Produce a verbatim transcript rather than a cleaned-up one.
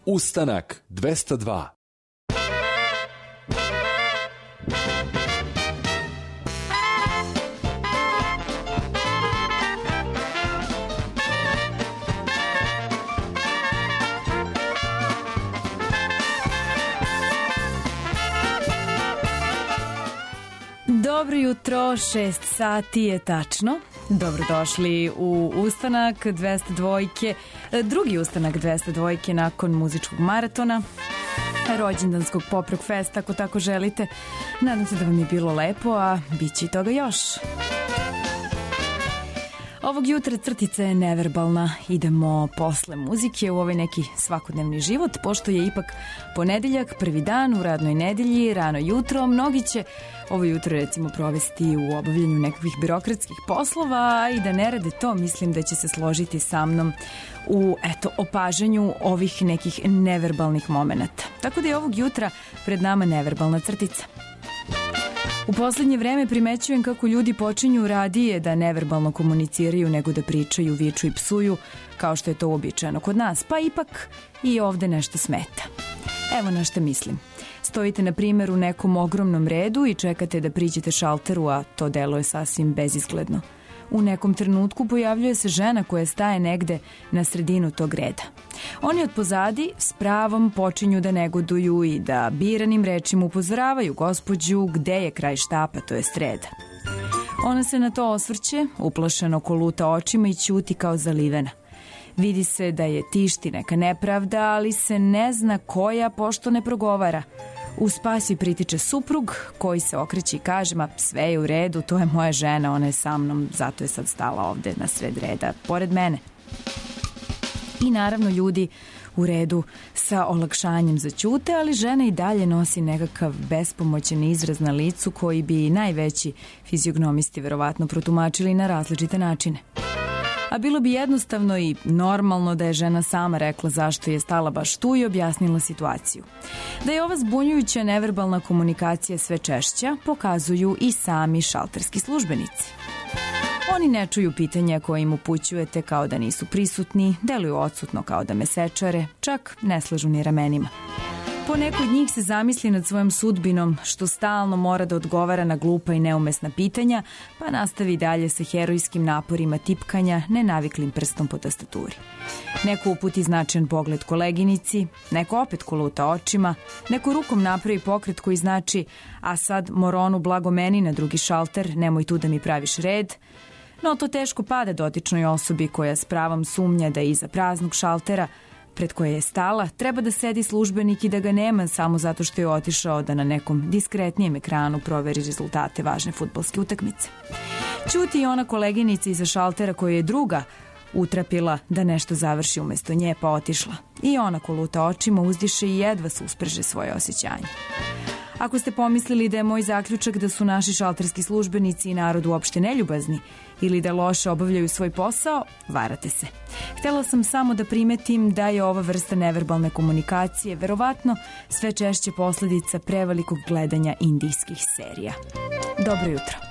Ustanak dvesta dva. Dobro jutro, šest sati je tačno. Dobrodošli u Ustanak dvesta dva, drugi Ustanak dvesta dva nakon muzičkog maratona, rođendanskog poprog festa, ako tako želite. Nadam se da vam je bilo lepo, a bit će i toga još. Ovog jutra crtica je neverbalna. Idemo posle muzike u ovaj neki svakodnevni život, pošto je ipak ponedeljak, prvi dan u radnoj nedelji, rano jutro. Mnogi će ovo jutro recimo provesti u obavljanju nekakvih birokratskih poslova, i da ne rade to, mislim da će se složiti sa mnom u eto, opažanju ovih nekih neverbalnih momenata. Tako da je ovog jutra pred nama neverbalna crtica. U poslednje vreme primećujem kako ljudi počinju radije da neverbalno komuniciraju nego da pričaju, viču i psuju, kao što je to uobičajeno kod nas, pa ipak i ovde nešto smeta. Evo na šta mislim. Stojite, na primjer, u nekom ogromnom redu i čekate da priđete šalteru, a to deluje sasvim bezizgledno. U nekom trenutku pojavljuje se žena koja staje negde na sredinu tog reda. Oni od pozadi s pravom počinju da negoduju i da biranim rečima upozoravaju gospođu gde je kraj štapa, to jest reda. Ona se na to osvrće, uplašeno koluta očima i ćuti kao zalivena. Vidi se da je tišti neka nepravda, ali se ne zna koja, pošto ne progovara. U spas joj pritiče suprug koji se okreće i kaže: ma sve je u redu, to je moja žena, ona je sa mnom, zato je sad stala ovde na sred reda, pored mene. I naravno ljudi u redu sa olakšanjem zaćute, ali žena i dalje nosi nekakav bespomoćan izraz na licu koji bi najveći fiziognomisti verovatno protumačili na različite načine. A bilo bi jednostavno i normalno da je žena sama rekla zašto je stala baš tu i objasnila situaciju. Da je ova zbunjujuća neverbalna komunikacija sve češća, pokazuju i sami šalterski službenici. Oni ne čuju pitanja koje im upućujete kao da nisu prisutni, deluju odsutno kao da mesečare, čak ne slažu ni ramenima. Poneko od njih se zamisli nad svojom sudbinom, što stalno mora da odgovara na glupa i neumesna pitanja, pa nastavi dalje sa herojskim naporima tipkanja, nenaviklim prstom po tastaturi. Neko uputi značajan pogled koleginici, neko opet koluta očima, neko rukom napravi pokret koji znači: a sad moronu blago meni na drugi šalter, nemoj tu da mi praviš red. No to teško pada dotičnoj osobi koja s pravom sumnja da iza praznog šaltera pred koje je stala treba da sedi službenik i da ga nema samo zato što je otišao da na nekom diskretnijem ekranu proveri rezultate važne fudbalske utakmice. Ćuti i ona koleginica iza šaltera koja je druga utrapila da nešto završi umesto nje, pa otišla. I ona koluta očima, uzdiše i jedva se usprže svoje osjećanje. Ako ste pomislili da je moj zaključak da su naši šalterski službenici i narod uopšte neljubazni ili da loše obavljaju svoj posao, varate se. Htela sam samo da primetim da je ova vrsta neverbalne komunikacije verovatno sve češće posledica prevelikog gledanja indijskih serija. Dobro jutro.